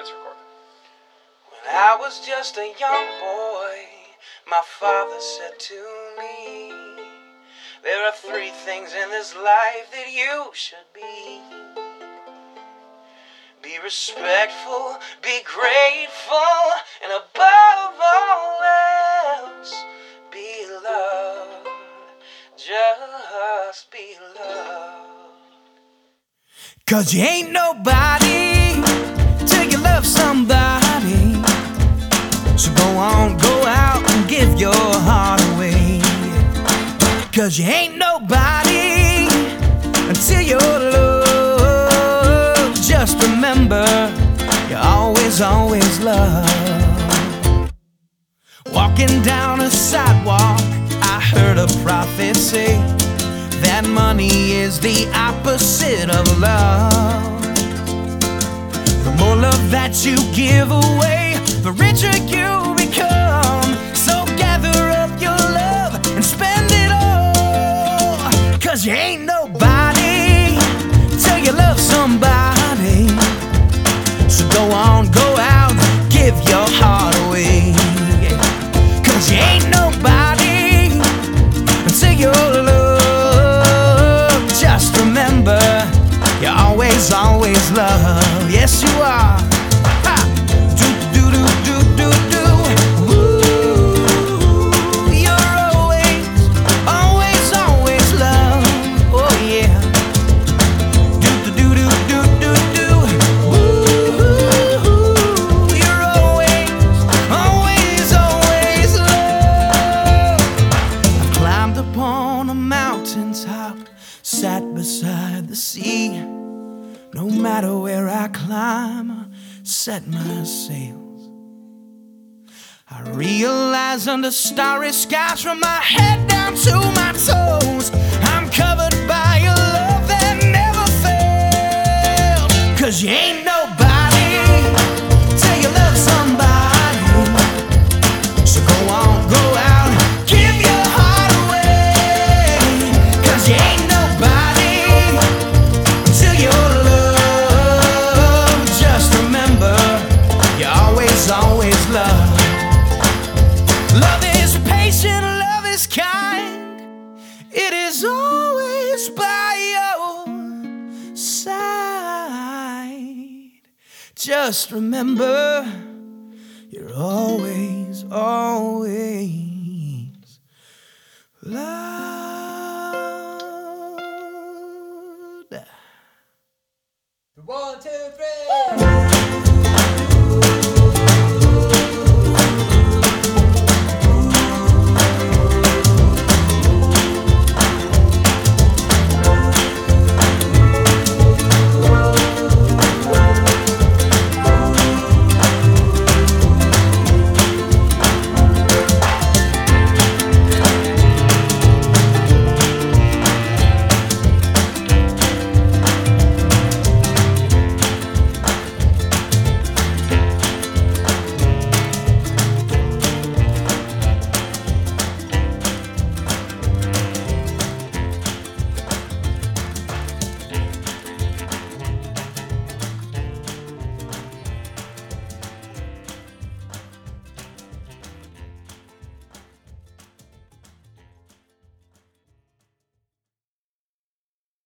Let's record. When I was just a young boy, my father said to me, there are 3 things in this life that you should be. Be respectful, be grateful, and above all else, be loved. Just be loved. 'Cause you ain't nobody till you love somebody. So go out and give your heart away. 'Cause you ain't nobody until you're loved. Just remember, you always love. Walking down a sidewalk, I heard a prophet say that money is the opposite of love. The more love that you give away, the richer you become. So gather up your love and spend it all. 'Cause you ain't nobody till you love somebody. So go out, give your heart away. 'Cause you ain't nobody until you're loved. Just remember, you always love. Yes, you are. Ha! Do do do do do do. Ooh, you're always love. Oh yeah. Do do do do do do do. Ooh, you're always love. I climbed upon a mountaintop, sat beside the sea. No matter where I climb, I set my sails. I realize under starry skies, from my head down to my toes, I'm covered by a love that never failed. 'Cause you ain't nobody till you love somebody. So go out, give your heart away. 'Cause you ain't nobody till you're loved. Just remember, you always love. Love is patient, love is kind. It is always by your side. Just remember, you're always loved. 1, 2, 3.